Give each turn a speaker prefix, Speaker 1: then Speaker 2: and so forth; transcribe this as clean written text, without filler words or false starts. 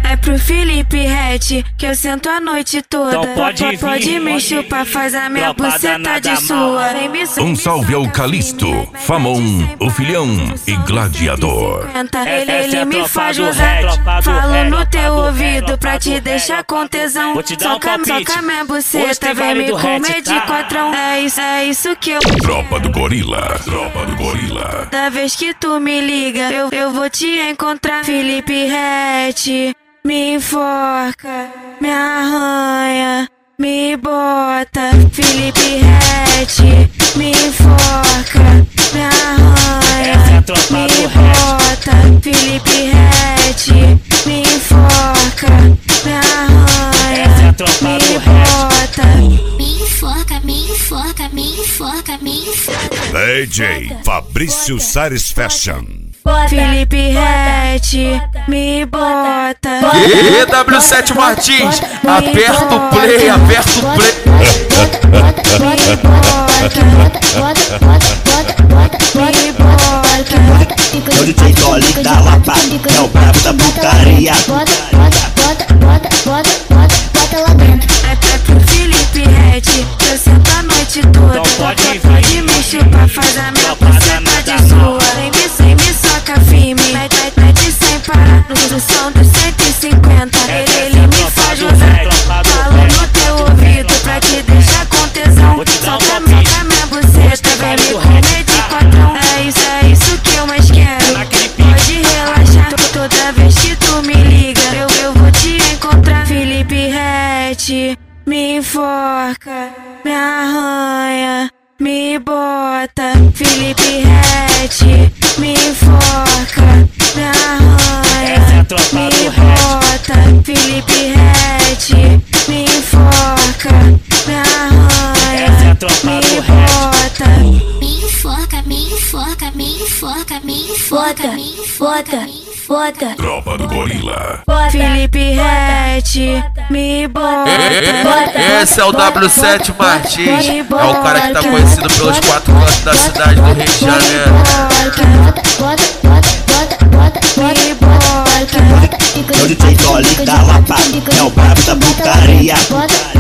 Speaker 1: É pro Felipe Ret que eu sento a noite toda.
Speaker 2: Então
Speaker 1: pode me chupar, faz a minha buceta de sua.
Speaker 3: Um salve ao Calisto, Famon, o Filhão e Gladiador.
Speaker 1: Ele me faz gozar, falo no teu ouvido pra te deixar com tesão. Soca minha buceta, vem me comer de quatrão. É isso que eu...
Speaker 3: Tropa do Gorila, tropa do Gorila.
Speaker 1: Da vez que tu me liga, eu vou te encontrar. Felipe Ret me enforca, me arranha, me bota. Felipe Ret me enforca, me arranha, me bota. Felipe Ret me enforca, me arranha, me bota.
Speaker 4: Me enforca, me enforca, me enforca, me enforca.
Speaker 5: DJ Fabrício Satisfaction.
Speaker 1: Felipe Ret me bota.
Speaker 6: EW7 Martins, aperta o play, aperta o play.
Speaker 1: Me bota.
Speaker 7: É o DJ Dolly da Lapa, é o brabo da putaria.
Speaker 4: Bota lá dentro.
Speaker 1: É pro Felipe Ret que eu sento a noite toda. Pode me chupar, faz a minha buceta de sua. Vem me soca firme, mete sem parar. No som dos 150, ele me faz gozar. Falo no teu ouvido pra te deixar com tesão. Soca minha buceta, vem me comer de quatrão. É isso que eu mais quero. Pode relaxar, toda vez que tu me liga, eu vou te encontrar. Felipe Ret me enforca, me arranha, me bota. Felipe Ret me enforca, me arranha, me bota. Felipe Ret me enforca, me arranha, me bota.
Speaker 4: Me enforca, me enforca, me enforca, me enforca, me enforca. Bota.
Speaker 3: Tropa do Gorila.
Speaker 1: Felipe Ret me bota.
Speaker 6: Esse é o W7 Martins, é o cara que tá conhecido pelos 4 cantos da cidade do Rio de Janeiro.
Speaker 1: Me bota.
Speaker 7: É o DJ Dolly da Lapa, é o brabo da putaria.